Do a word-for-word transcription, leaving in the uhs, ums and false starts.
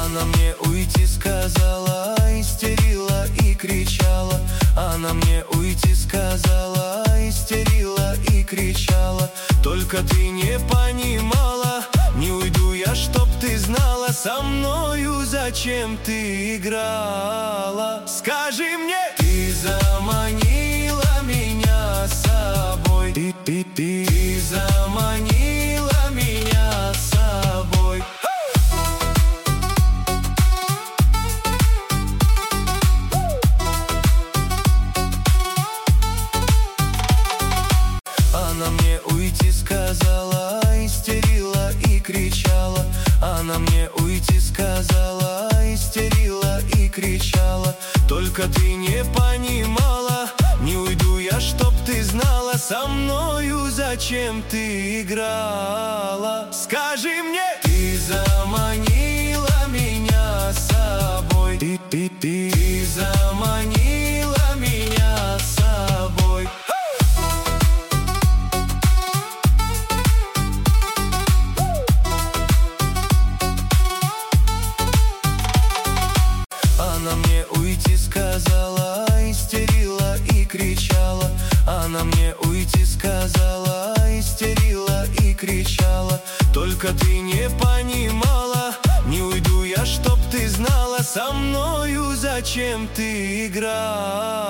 Она мне уйти сказала, истерила и кричала. Она мне уйти сказала, истерила и кричала. Только ты не понимала, не уйду я, чтоб ты знала. Со мною зачем ты играла? Скажи мне, ты заманила меня с собой. Ты, ты, ты, ты заманила меня с собой. Она мне уйти сказала, истерила и кричала. Она мне уйти сказала, истерила и кричала. Только ты не понимала, не уйду я, чтоб ты знала. Со мною зачем ты играла? Скажи мне, ты заманила меня с собой. Ты, ты, ты, ты заманила меня с собой. Она мне уйти сказала, истерила и кричала. Она мне уйти сказала, истерила и кричала. Только ты не понимала, не уйду я, чтоб ты знала. Со мною зачем ты играла?